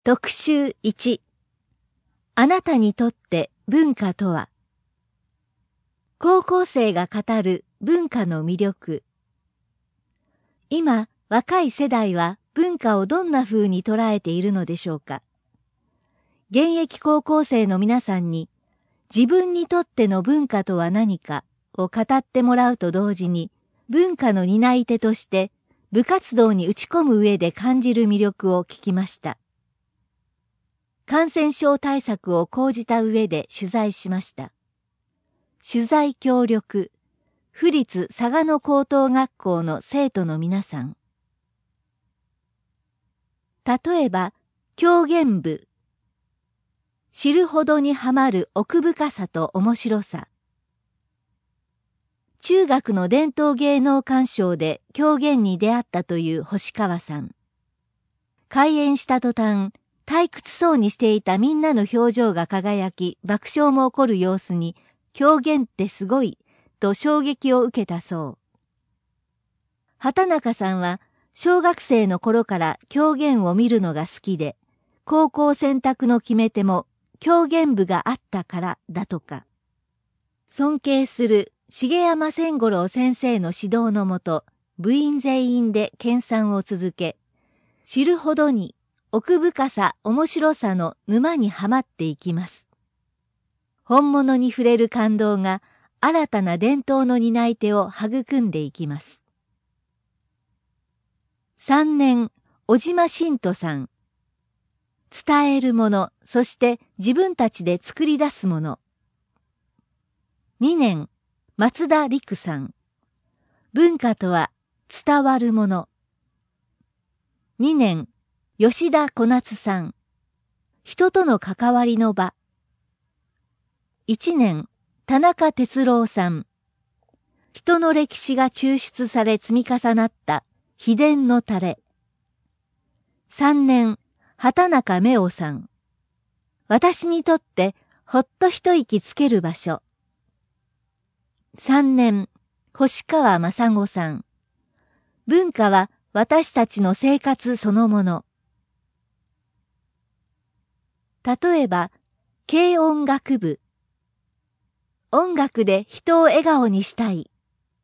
特集1、あなたにとって文化とは。高校生が語る文化の魅力。今、若い世代は文化をどんな風に捉えているのでしょうか。現役高校生の皆さんに、自分にとっての文化とは何かを語ってもらうと同時に、文化の担い手として部活動に打ち込む上で感じる魅力を聞きました。感染症対策を講じた上で取材しました。取材協力、府立嵯峨野高等学校の生徒の皆さん。例えば、狂言部。知るほどにはまる奥深さと面白さ。中学の伝統芸能鑑賞で狂言に出会ったという星川さん。開演した途端、退屈そうにしていたみんなの表情が輝き、爆笑も起こる様子に、狂言ってすごい、と衝撃を受けたそう。畑中さんは、小学生の頃から狂言を見るのが好きで、高校選択の決め手も狂言部があったからだとか。尊敬する重山千五郎先生の指導のもと、部員全員で研鑽を続け、知るほどに奥深さ、面白さの沼にはまっていきます。本物に触れる感動が新たな伝統の担い手を育んでいきます。3年、小島信人さん。伝えるもの、そして自分たちで作り出すもの。2年、松田陸さん。文化とは伝わるもの。2年、吉田小夏さん。人との関わりの場。1年、田中哲郎さん。人の歴史が抽出され積み重なった秘伝のタレ。3年、畑中芽生さん。私にとってほっと一息つける場所。3年、星川雅子さん。文化は私たちの生活そのもの。例えば、軽音楽部。音楽で人を笑顔にしたい。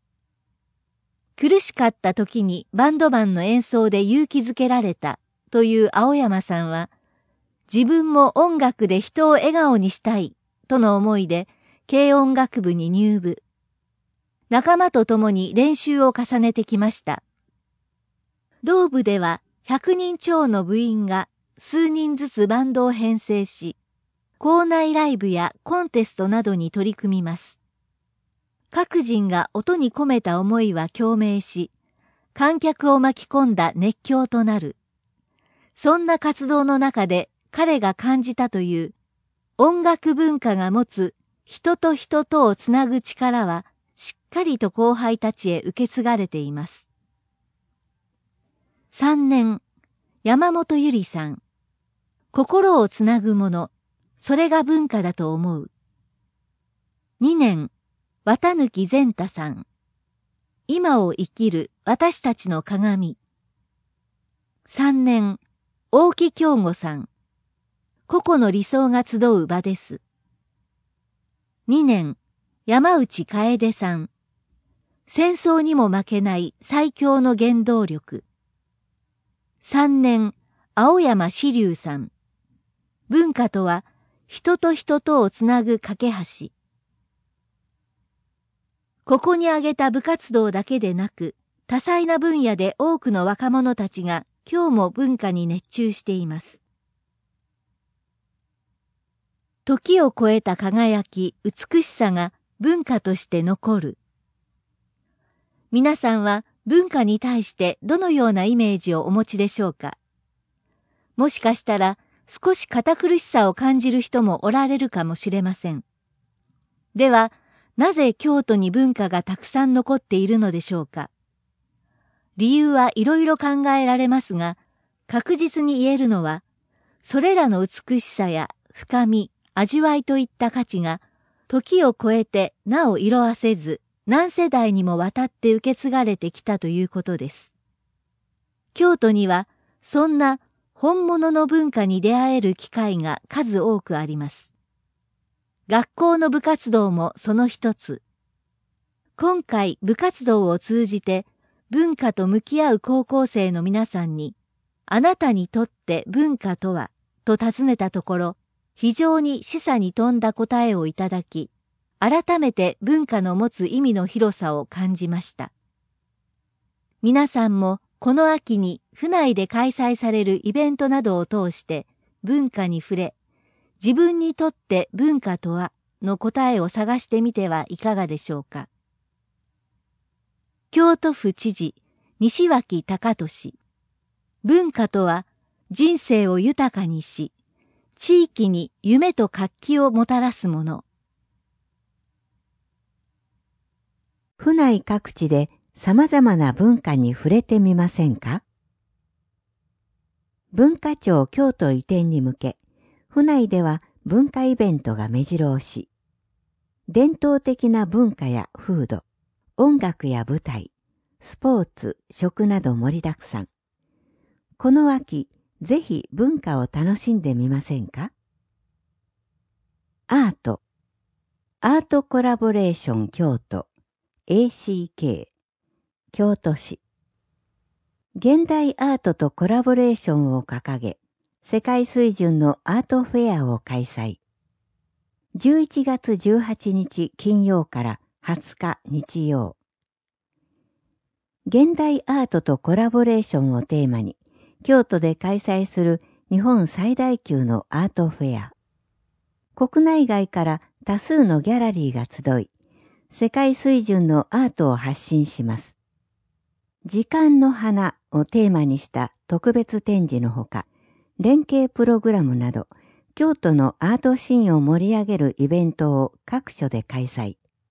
苦しかった時にバンドマンの演奏で勇気づけられたという青山さんは、自分も音楽で人を笑顔にしたいとの思いで軽音楽部に入部。仲間と共に練習を重ねてきました。同部では100人超の部員が数人ずつバンドを編成し、校内ライブやコンテストなどに取り組みます。各人が音に込めた思いは共鳴し、観客を巻き込んだ熱狂となる。そんな活動の中で彼が感じたという音楽文化が持つ人と人とをつなぐ力はしっかりと後輩たちへ受け継がれています。3年、山本ゆりさん。心をつなぐもの、それが文化だと思う。2年、綿貫善太さん。今を生きる私たちの鏡。3年、大木京吾さん。個々の理想が集う場です。2年、山内楓さん。戦争にも負けない最強の原動力。3年、青山志龍さん。文化とは人と人とをつなぐ架け橋。ここに挙げた部活動だけでなく、多彩な分野で多くの若者たちが今日も文化に熱中しています。時を超えた輝き、美しさが文化として残る。皆さんは文化に対してどのようなイメージをお持ちでしょうか。もしかしたら少し堅苦しさを感じる人もおられるかもしれません。では、なぜ京都に文化がたくさん残っているのでしょうか。理由はいろいろ考えられますが、確実に言えるのは、それらの美しさや深み、味わいといった価値が、時を超えてなお色あせず、何世代にもわたって受け継がれてきたということです。京都には、そんな本物の文化に出会える機会が数多くあります。学校の部活動もその一つ。今回部活動を通じて文化と向き合う高校生の皆さんに、あなたにとって文化とはと尋ねたところ、非常に示唆に富んだ答えをいただき、改めて文化の持つ意味の広さを感じました。皆さんもこの秋に府内で開催されるイベントなどを通して文化に触れ、自分にとって文化とはの答えを探してみてはいかがでしょうか。京都府知事西脇隆俊。文化とは人生を豊かにし、地域に夢と活気をもたらすもの。 府内各地で様々な文化に触れてみませんか？文化庁京都移転に向け、府内では文化イベントが目白押し。伝統的な文化や風土、音楽や舞台、スポーツ、食など盛りだくさん。この秋、ぜひ文化を楽しんでみませんか？アートコラボレーション京都、ACK、京都市。現代アートとコラボレーションを掲げ、世界水準のアートフェアを開催。11月18日金曜から20日日曜。現代アートとコラボレーションをテーマに、京都で開催する日本最大級のアートフェア。国内外から多数のギャラリーが集い、世界水準のアートを発信します。時間の花をテーマにした特別展示のほか、連携プログラムなど、京都のアートシーンを盛り上げるイベントを各所で開催。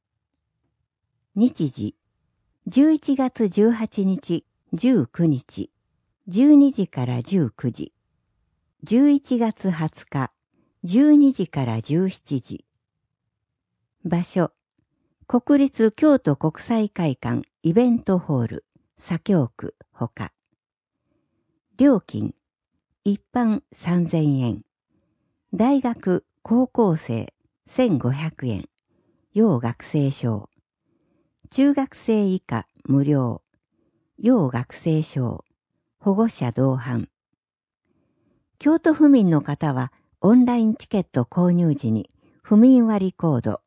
日時、11月18日、19日、12時から19時。11月20日、12時から17時。場所、国立京都国際会館イベントホール、左京区ほか。料金、一般3000円。大学、高校生1500円。要学生証。中学生以下無料。要学生証。保護者同伴。京都府民の方はオンラインチケット購入時に府民割コード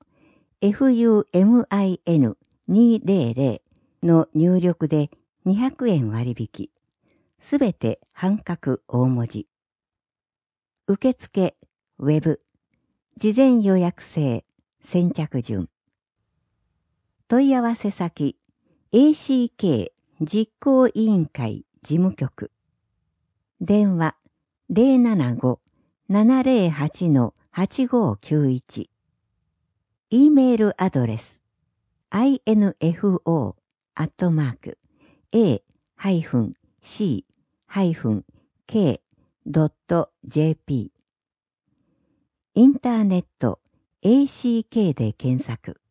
FUMIN200 の入力で200円割引。すべて半角大文字。受付、ウェブ。事前予約制、先着順。問い合わせ先、ACK 実行委員会事務局。電話、075-708-8591。E メールアドレス、info@a-c-k.jp。インターネット ACK で検索。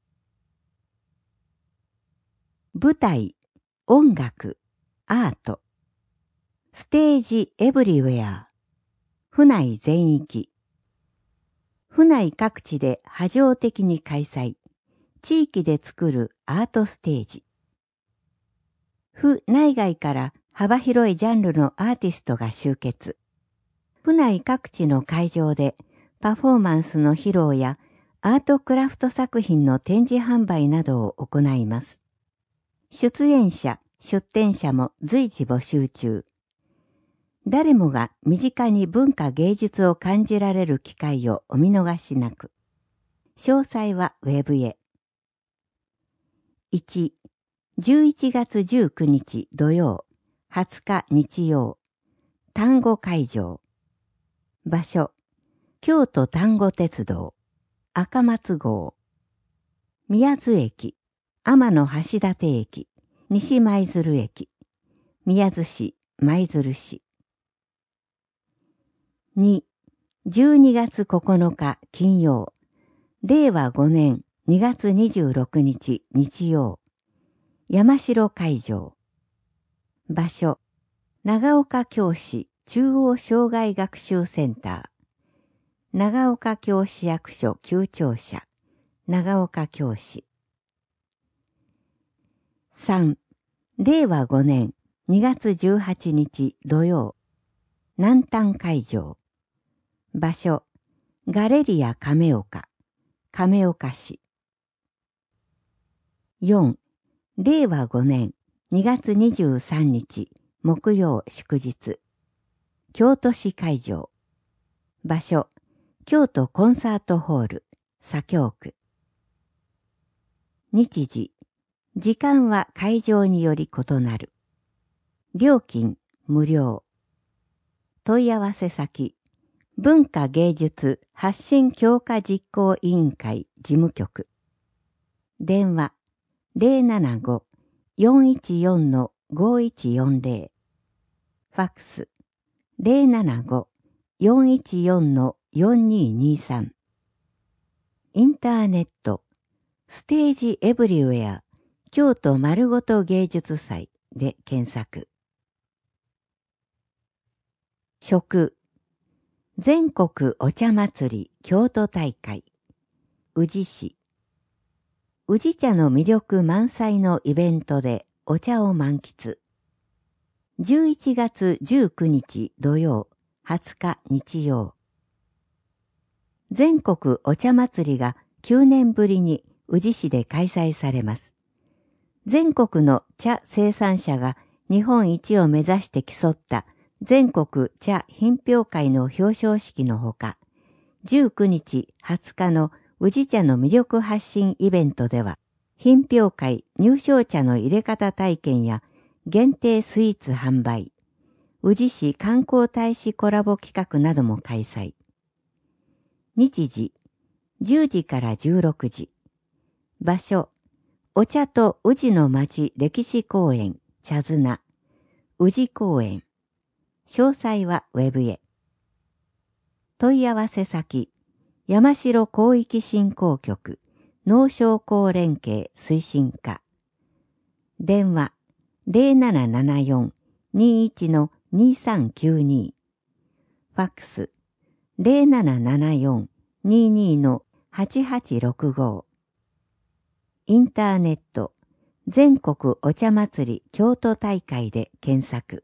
舞台、音楽、アート。ステージエブリウェア。府内全域。府内各地で波状的に開催。地域で作るアートステージ。府内外から幅広いジャンルのアーティストが集結。府内各地の会場でパフォーマンスの披露やアートクラフト作品の展示販売などを行います。出演者、出展者も随時募集中。誰もが身近に文化芸術を感じられる機会をお見逃しなく。詳細はウェブへ。1、11月19日土曜、20日日曜、丹後会場。場所、京都丹後鉄道、赤松号。宮津駅、天橋立駅、西舞鶴駅、宮津市、舞鶴市。2、12月9日金曜、令和5年2月26日日曜、山城会場。場所、長岡京市中央障害学習センター、長岡京市役所旧庁舎、長岡京市。3. 令和5年2月18日土曜、南丹会場。場所、ガレリア亀岡、亀岡市。4. 令和5年2月23日木曜祝日。京都市会場。場所、京都コンサートホール、左京区。日時、時間は会場により異なる。料金、無料。問い合わせ先、文化芸術発信強化実行委員会事務局。電話、075-414-5140。ファックス、075-414-4223。インターネット、ステージエブリウェア京都まるごと芸術祭で検索。食、全国お茶祭り京都大会。宇治市。宇治茶の魅力満載のイベントでお茶を満喫。11月19日土曜、20日日曜。全国お茶祭りが9年ぶりに宇治市で開催されます。全国の茶生産者が日本一を目指して競った全国茶品評会の表彰式のほか、19日20日の宇治茶の魅力発信イベントでは、品評会入賞茶の入れ方体験や限定スイーツ販売、宇治市観光大使コラボ企画なども開催。日時、10時から16時。場所、お茶と宇治の町歴史公園、茶綱、宇治公園。詳細はウェブへ。問い合わせ先、山城広域振興局、農商工連携推進課。電話、0774-21-2392。ファックス、0774-22-8865。インターネット、全国お茶祭り京都大会で検索。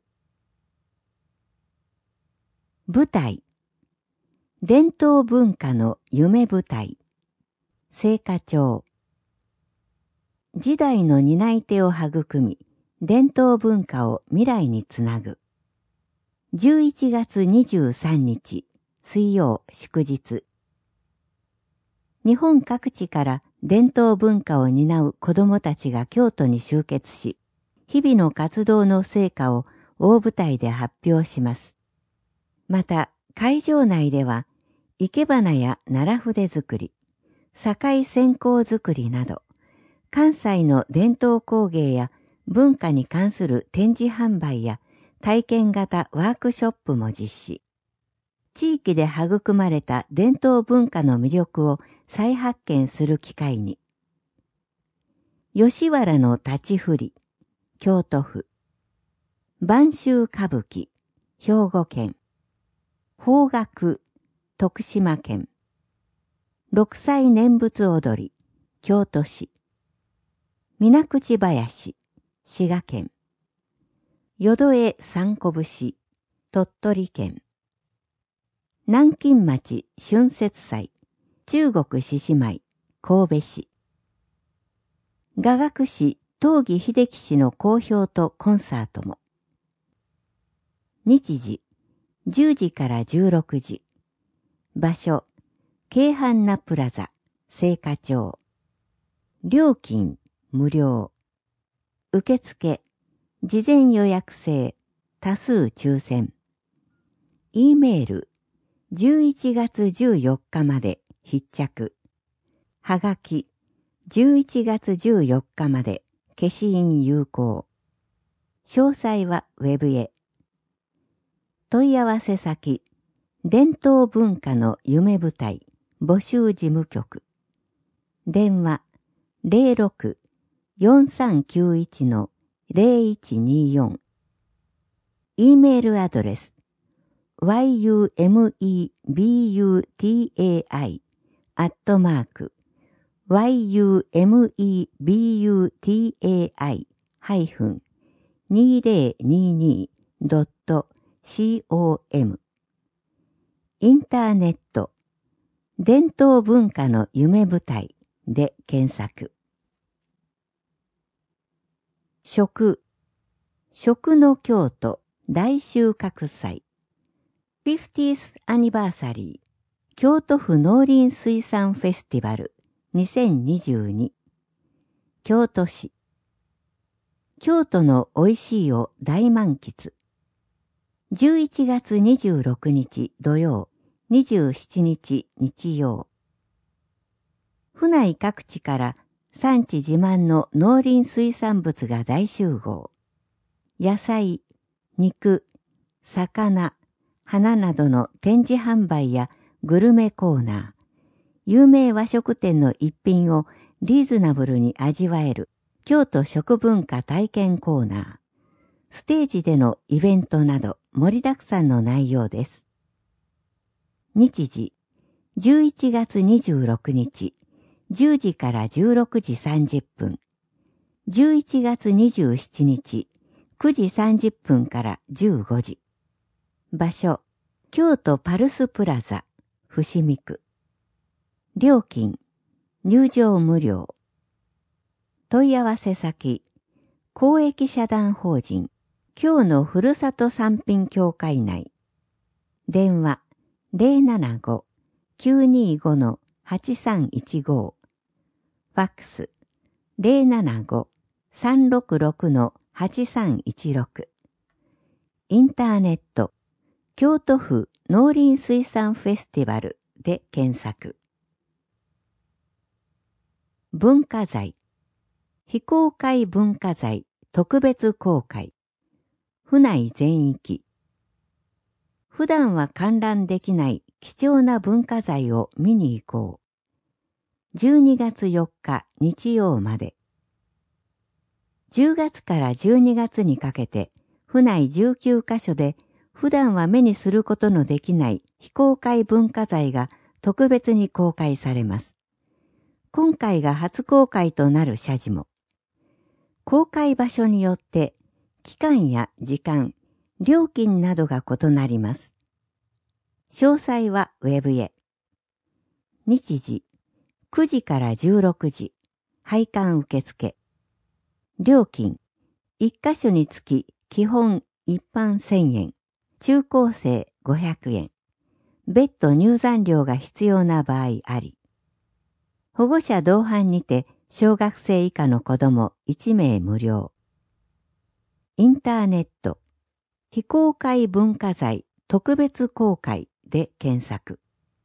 舞台、伝統文化の夢舞台。精華町。時代の担い手を育み、伝統文化を未来につなぐ。11月23日、水曜祝日。日本各地から伝統文化を担う子どもたちが京都に集結し、日々の活動の成果を大舞台で発表します。また、会場内では、生け花や奈良筆作り、堺線香作りなど、関西の伝統工芸や文化に関する展示販売や体験型ワークショップも実施。地域で育まれた伝統文化の魅力を再発見する機会に。吉原の立ち振り、京都府。播州歌舞伎、兵庫県。邦楽、徳島県。六斎念仏踊り、京都市。水口林、滋賀県。淀江三湖節、鳥取県。南京町春節祭、中国獅子舞、神戸市。雅楽師東儀秀樹氏の講評とコンサートも。日時、10時から16時。場所、京阪那プラザ、精華町。料金、無料。受付、事前予約制、多数抽選。E メール、11月14日まで必着。はがき、11月14日まで消印有効。詳細はウェブへ。問い合わせ先、伝統文化の夢舞台募集事務局。電話、06-4391-0124。E メールアドレス、 yumebutai@2022.com インターネット伝統文化の夢舞台で検索。食の京都大収穫祭 50th Anniversary 京都府農林水産フェスティバル2022京都市京都の美味しいを大満喫11月26日土曜27日日曜府内各地から産地自慢の農林水産物が大集合。野菜、肉、魚、花などの展示販売やグルメコーナー、有名和食店の一品をリーズナブルに味わえる京都食文化体験コーナー、ステージでのイベントなど盛りだくさんの内容です。日時、11月26日、10時から16時30分。11月27日、9時30分から15時。場所、京都パルスプラザ、伏見区。料金、入場無料。問い合わせ先、公益社団法人、京のふるさと産品協会内。電話、075-925-8315。ファックス 075-366-8316 インターネット京都府農林水産フェスティバルで検索文化財非公開文化財特別公開府内全域普段は観覧できない貴重な文化財を見に行こう12月4日日曜まで。10月から12月にかけて、府内19カ所で普段は目にすることのできない非公開文化財が特別に公開されます。今回が初公開となる社寺も。公開場所によって、期間や時間、料金などが異なります。詳細はウェブへ。日時、9時から16時、拝観受付。料金、1カ所につき基本一般1000円、中高生500円、別途入山料が必要な場合あり。保護者同伴にて小学生以下の子供1名無料。インターネット、非公開文化財特別公開で検索。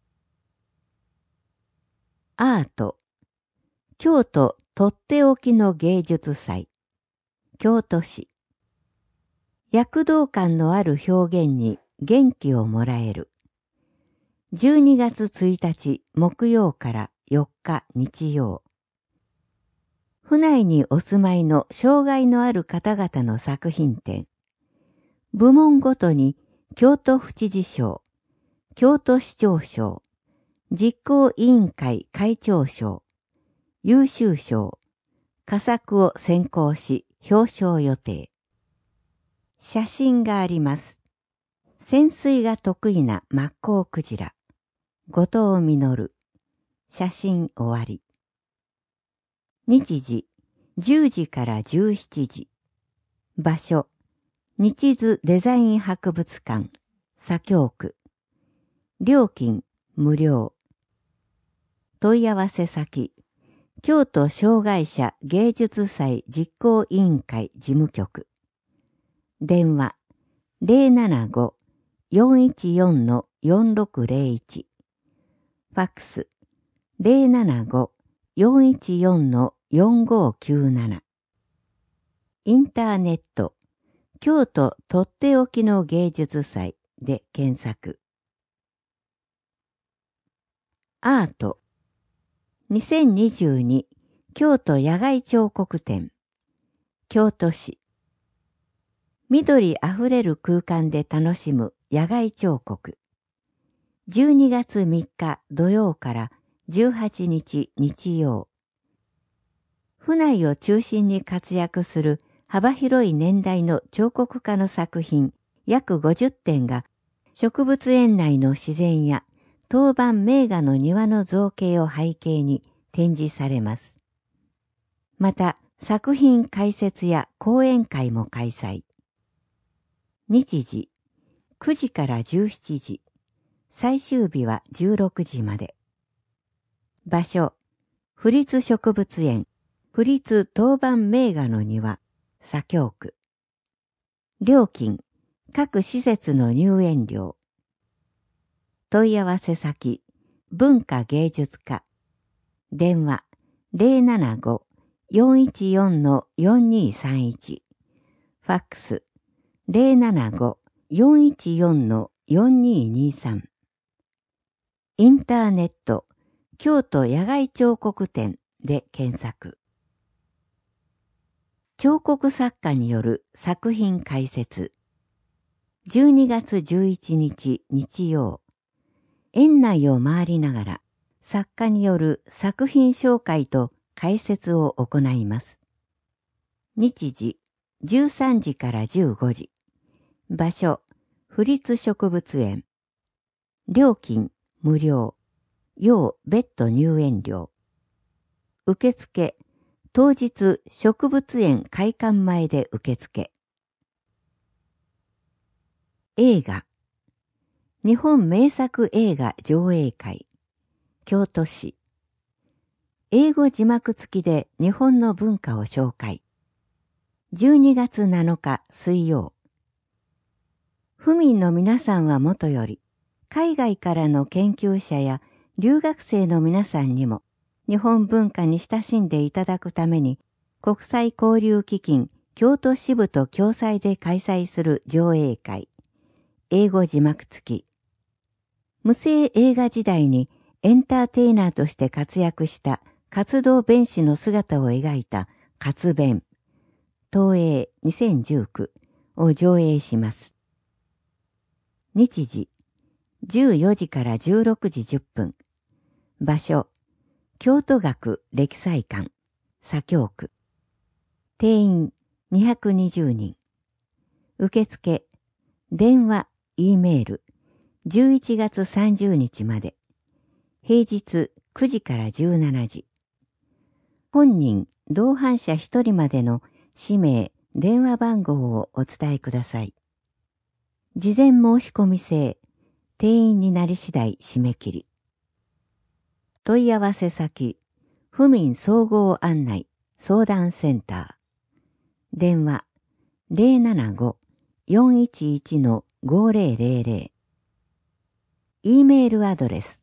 アート京都とっておきの芸術祭京都市躍動感のある表現に元気をもらえる12月1日木曜から4日日曜府内にお住まいの障害のある方々の作品展部門ごとに京都府知事賞京都市長賞実行委員会会長賞、優秀賞、佳作を選考し表彰予定。写真があります。潜水が得意なマッコウクジラ、後藤実。写真終わり。日時、10時から17時。場所、日図デザイン博物館、左京区。料金、無料。問い合わせ先、京都障害者芸術祭実行委員会事務局。電話、075-414-4601。ファックス、075-414-4597。インターネット、京都とっておきの芸術祭で検索。アート2022京都野外彫刻展京都市緑あふれる空間で楽しむ野外彫刻。12月3日土曜から18日日曜。府内を中心に活躍する幅広い年代の彫刻家の作品約50点が植物園内の自然や当番名画の庭の造形を背景に展示されます。また作品解説や講演会も開催。日時9時から17時、最終日は16時まで。場所府立植物園府立当番名画の庭左京区。料金各施設の入園料。問い合わせ先文化芸術課。電話 075-414-4231。ファックス 075-414-4223。インターネット京都野外彫刻展で検索。彫刻作家による作品解説。12月11日日曜。園内を回りながら作家による作品紹介と解説を行います。日時13時から15時。場所府立植物園。料金無料。要別途入園料。受付当日植物園開館前で受付。映画日本名作映画上映会京都市。英語字幕付きで日本の文化を紹介。12月7日水曜。府民の皆さんはもとより海外からの研究者や留学生の皆さんにも日本文化に親しんでいただくために国際交流基金京都支部と共催で開催する上映会。英語字幕付き。無声映画時代にエンターテイナーとして活躍した活動弁士の姿を描いた活弁。東映2019を上映します。日時14時から16時10分。場所京都学歴祭館左京区。定員220人。受付電話 E メール11月30日まで。平日9時から17時。本人同伴者1人までの氏名電話番号をお伝えください。事前申し込み制。定員になり次第締め切り。問い合わせ先府民総合案内相談センター。電話 075-411-5000。E メールアドレス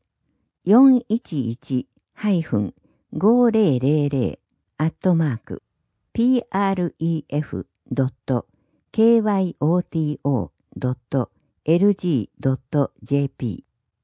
411-pref.kyoto.lg.jp。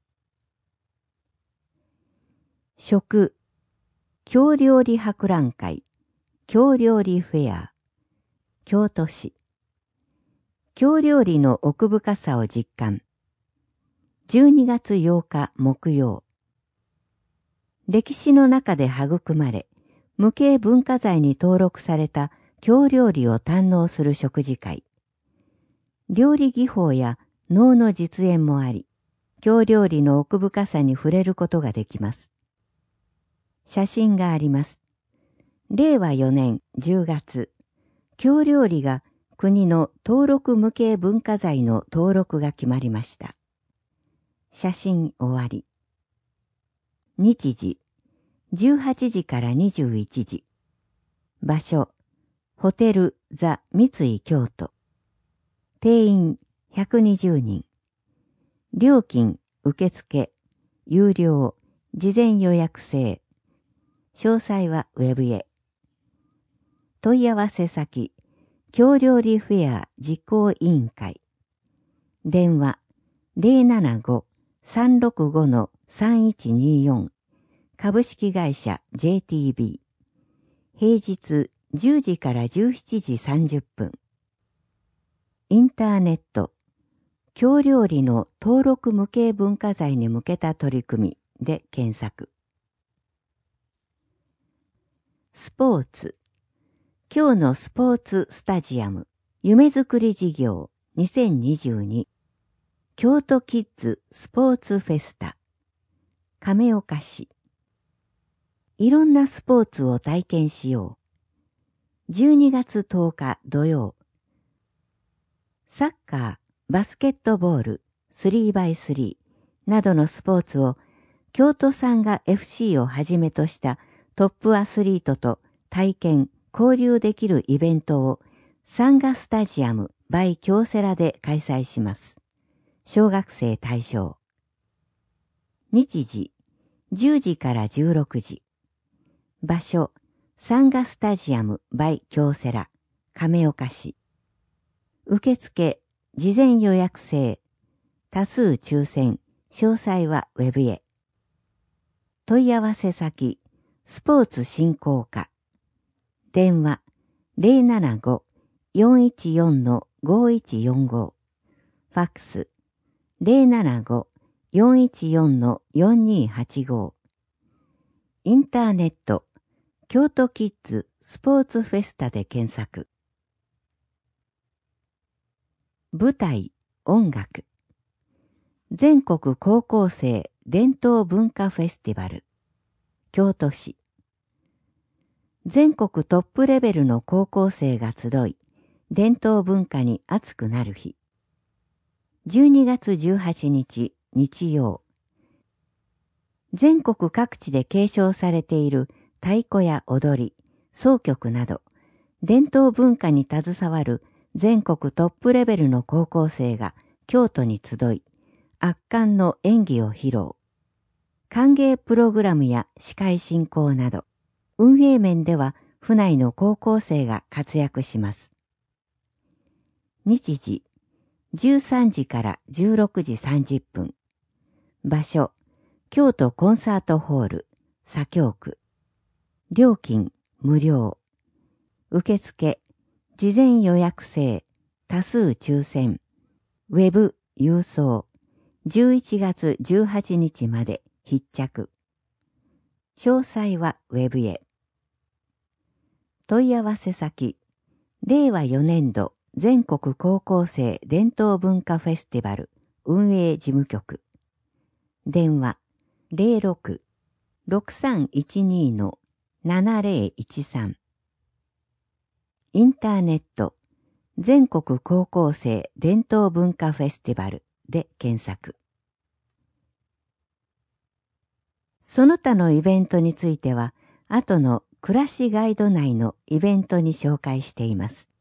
食京料理博覧会京料理フェア京都市。京料理の奥深さを実感。12月8日木曜。歴史の中で育まれ、無形文化財に登録された京料理を堪能する食事会。料理技法や能の実演もあり、京料理の奥深さに触れることができます。写真があります。令和4年10月、京料理が国の登録無形文化財の登録が決まりました。写真終わり。日時、18時から21時。場所、ホテルザ三井京都。定員120人。料金、受付、有料、事前予約制。詳細はウェブへ。問い合わせ先、京料理フェア実行委員会。電話 075-365-3124 株式会社 JTB。平日10時から17時30分。インターネット京料理の登録無形文化財に向けた取り組みで検索。スポーツ。今日のスポーツスタジアム夢づくり事業2022京都キッズスポーツフェスタ亀岡市。いろんなスポーツを体験しよう。12月10日土曜。サッカー、バスケットボール、3x3 などのスポーツを京都サンガ FC をはじめとしたトップアスリートと体験、交流できるイベントをサンガスタジアム by 京セラで開催します。小学生対象。日時、10時から16時。場所、サンガスタジアム by 京セラ、亀岡市。受付、事前予約制、多数抽選、詳細はウェブへ。問い合わせ先、スポーツ振興課。電話、075-414-5145。ファックス、075-414-4285。インターネット、京都キッズスポーツフェスタで検索。舞台、音楽。全国高校生伝統文化フェスティバル。京都市。全国トップレベルの高校生が集い、伝統文化に熱くなる日。12月18日、日曜。全国各地で継承されている太鼓や踊り、箏曲など、伝統文化に携わる全国トップレベルの高校生が京都に集い、圧巻の演技を披露。歓迎プログラムや司会進行など、運営面では府内の高校生が活躍します。日時、13時から16時30分。場所、京都コンサートホール、左京区。料金、無料。受付、事前予約制、多数抽選、ウェブ、郵送、11月18日まで必着。詳細はウェブへ。問い合わせ先、令和4年度全国高校生伝統文化フェスティバル運営事務局。電話、06-6312-7013。インターネット、全国高校生伝統文化フェスティバルで検索。その他のイベントについては、後の暮らしガイド内のイベントに紹介しています。